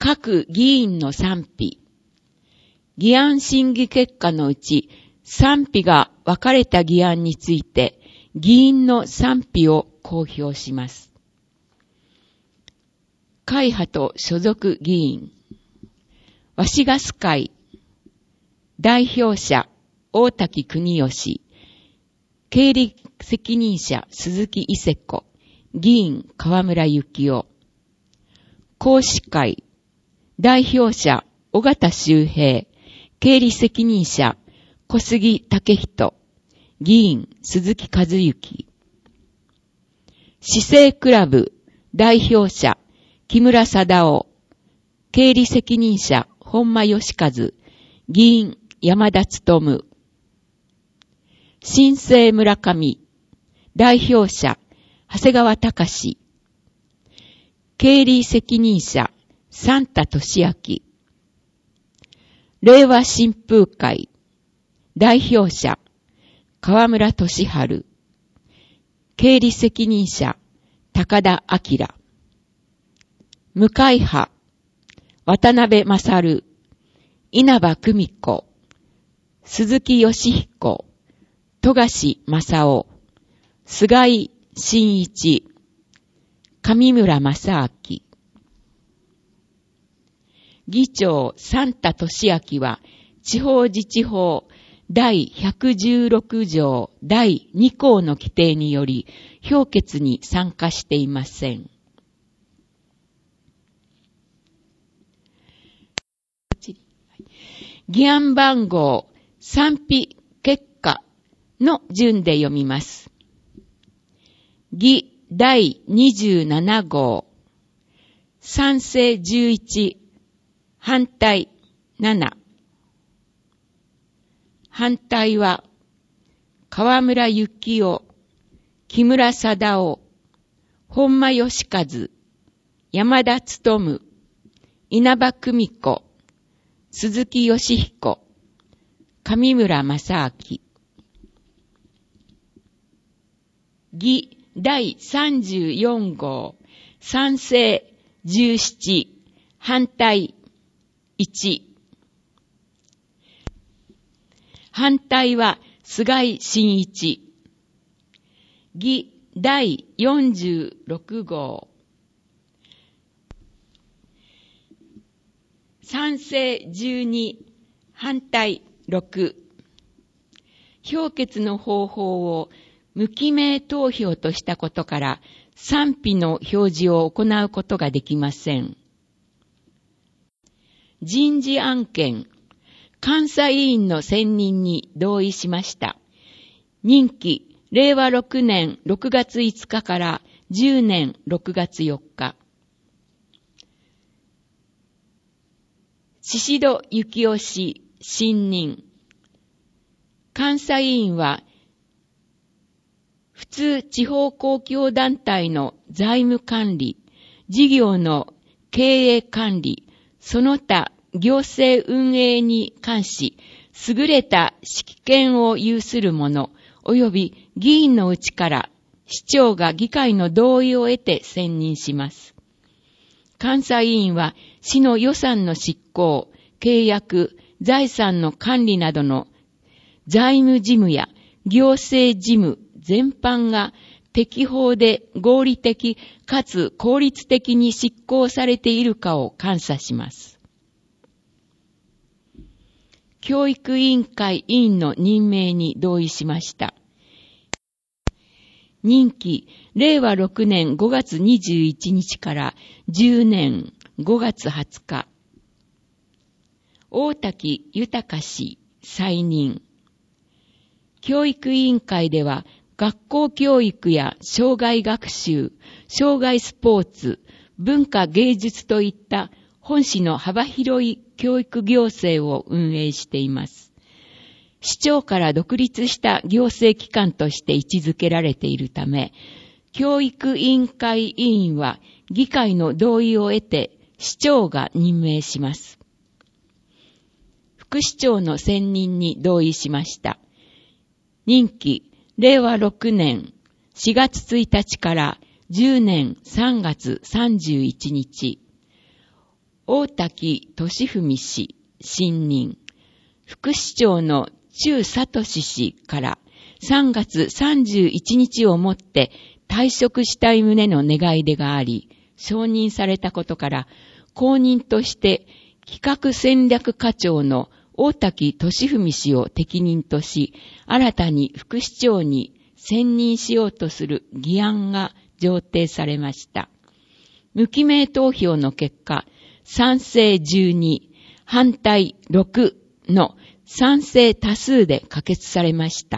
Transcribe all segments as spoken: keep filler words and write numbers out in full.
各議員の賛否。議案審議結果のうち、賛否が分かれた議案について、議員の賛否を公表します。会派と所属議員。わしがす会。代表者、大滝国義。経理責任者、鈴木伊勢子。議員、河村幸夫。公使会。代表者、尾形周平。経理責任者、小杉武人。議員、鈴木和幸。市政クラブ、代表者、木村貞夫。経理責任者、本間義和。議員、山田努。新生村上。代表者、長谷川隆。経理責任者、三田俊明。令和新風会。代表者、河村俊治。経理責任者、高田明。無会派、渡辺勝。稲葉久美子。鈴木義彦。富樫正夫。菅井真一。上村正明。議長三田俊明は地方自治法第ひゃくじゅうろく条だいに項の規定により評決に参加していません。議案番号賛否結果の順で読みます。議だいにじゅうなな号、賛成じゅういち、反対なな。反対は、河村幸夫、木村貞夫、本間義和、山田努、稲葉久美子、鈴木義彦、上村正明。議だいさんじゅうよん号、賛成じゅうなな、反対いち。反対は菅井真一。議だいよんじゅうろく号、賛成じゅうに、反対ろく。評決の方法を無記名投票としたことから賛否の表示を行うことができません。人事案件、監査委員の選任に同意しました。任期、れいわろくねんろくがついつかからじゅうねんろくがつよっか。宍戸幸夫氏、新任。監査委員は、普通地方公共団体の財務管理、事業の経営管理、その他行政運営に関し、優れた識見を有する者、及び議員のうちから市長が議会の同意を得て選任します。監査委員は市の予算の執行、契約、財産の管理などの財務事務や行政事務全般が適法で合理的かつ効率的に執行されているかを監査します。教育委員会委員の任命に同意しました。任期、れいわろくねんごがつにじゅういちにちからじゅうねんごがつはつか。大滝豊氏、再任。教育委員会では、学校教育や障害学習、障害スポーツ、文化芸術といった本市の幅広い教育行政を運営しています。市長から独立した行政機関として位置づけられているため、教育委員会委員は議会の同意を得て市長が任命します。副市長の選任に同意しました。任期、れいわろくねんしがつついたちからじゅうねんさんがつさんじゅういちにち。 大滝俊文氏新任、副市長の中聡氏からさんがつさんじゅういちにちをもって退職したい旨の願い出があり、承認されたことから、後任として企画戦略課長の大滝俊文氏を適任とし、新たに副市長に選任しようとする議案が上呈されました。無記名投票の結果、賛成じゅうに、反対ろくの賛成多数で可決されました。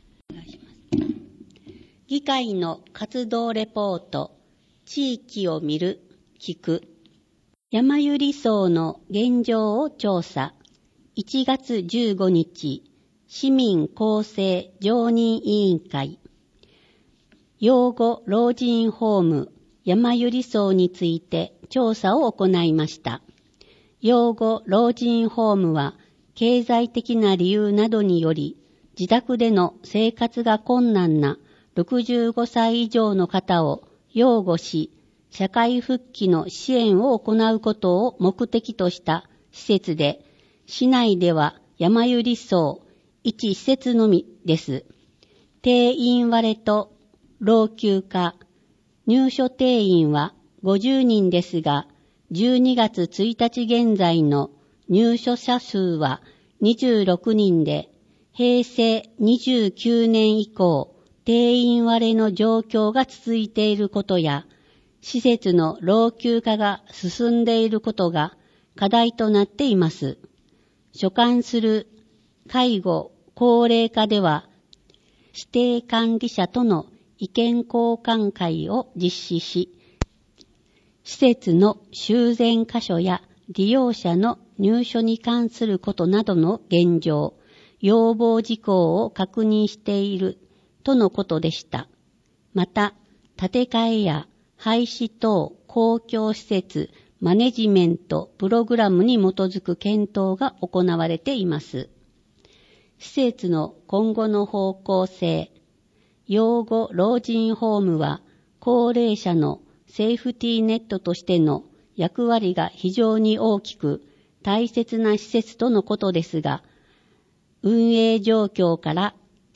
議会の活動レポート、地域を見る、聞く。山百合荘の現状を調査。いちがつじゅうごにち、市民公正常任委員会。養護老人ホーム山百合荘について調査を行いました。養護老人ホームは経済的な理由などにより自宅での生活が困難なろくじゅうごさい以上の方を養護し、社会復帰の支援を行うことを目的とした施設で、市内では山百合荘一施設のみです。定員割れと老朽化、入所定員はごじゅうにんですが、じゅうにがつついたち現在の入所者数はにじゅうろくにんで、平成にじゅうきゅうねん以降、定員割れの状況が続いていることや、施設の老朽化が進んでいることが課題となっています。所管する介護・高齢化では、指定管理者との意見交換会を実施し、施設の修繕箇所や利用者の入所に関することなどの現状、要望事項を確認しているとのことでした。また、建て替えや廃止等公共施設マネジメントプログラムに基づく検討が行われています。施設の今後の方向性、養護老人ホームは高齢者のセーフティーネットとしての役割が非常に大きく大切な施設とのことですが、運営状況から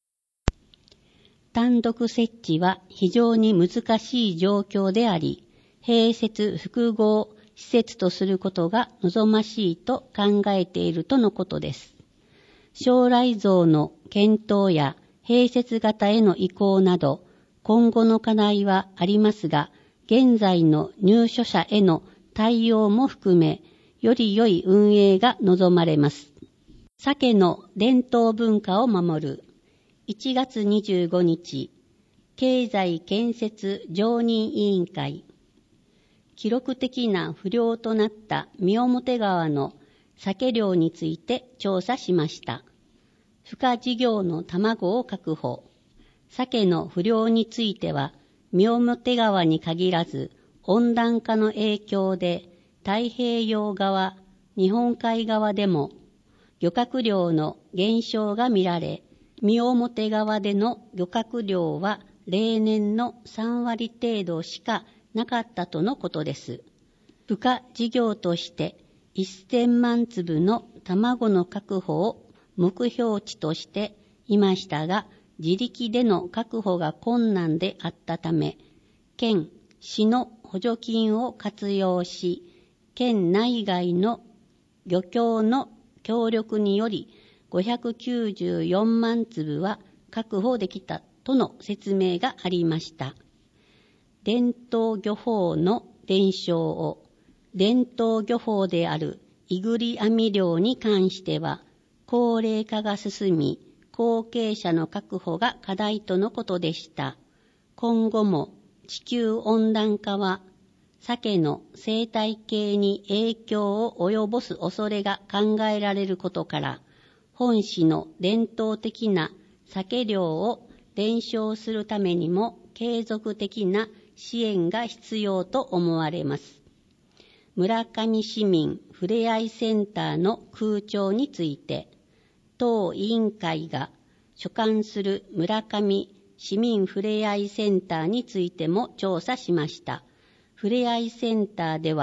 単独設置は非常に難しい状況であり、併設複合施設とすることが望ましいと考えているとのことです。将来像の検討や併設型への移行など、今後の課題はありますが、現在の入所者への対応も含め、より良い運営が望まれます。鮭の伝統文化を守る。いちがつにじゅうごにち、経済建設常任委員会。記録的な不漁となった三面川の鮭漁について調査しました。孵化事業の卵を確保。鮭の不漁については、三面川に限らず、温暖化の影響で太平洋側、日本海側でも漁獲量の減少が見られ、三面川での漁獲量は例年のさんわり程度しかなかったとのことです。孵化事業としてせんまんつぶの卵の確保を目標値としていましたが、自力での確保が困難であったため、県、市の補助金を活用し、県内外の漁協の協力によりごひゃくきゅうじゅうよんまんつぶは確保できたとの説明がありました。伝統漁法の伝承を、伝統漁法であるいぐり網漁に関しては、高齢化が進み、後継者の確保が課題とのことでした。今後も地球温暖化は、鮭の生態系に影響を及ぼす恐れが考えられることから、本市の伝統的な鮭漁を伝承するためにも継続的な支援が必要と思われます。村上市民ふれあいセンターの空調について、当委員会が所管する村上市民ふれあいセンターについても調査しました。ふれあいセンターでは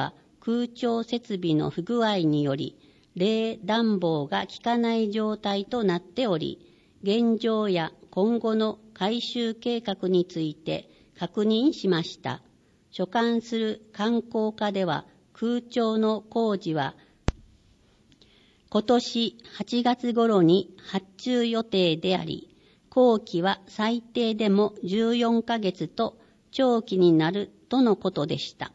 空調設備の不具合により、冷暖房が効かない状態となっており、現状や今後の改修計画について確認しました。所管する観光課では、空調の工事は今年はちがつ頃に発注予定であり、工期は最低でもじゅうよんかげつと長期になるとのことでした。